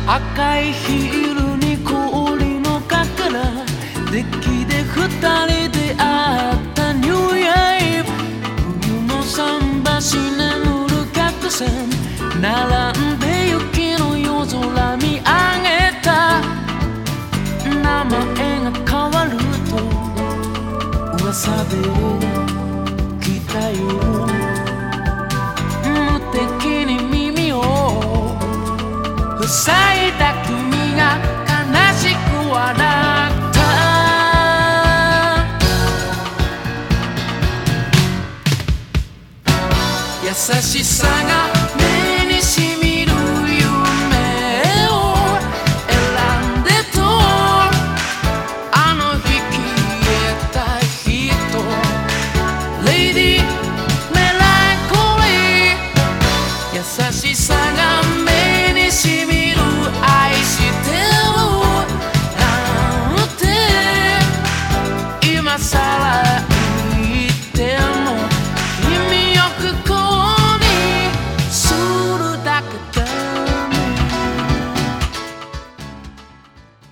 赤いヒールに氷のかけらデッキで二人で会ったニューイヤーイブ冬の桟橋眠る客船並んで雪の夜空見上げた名前が変わると噂で来たよ無敵に耳を塞いだ君が悲しく笑った優しさが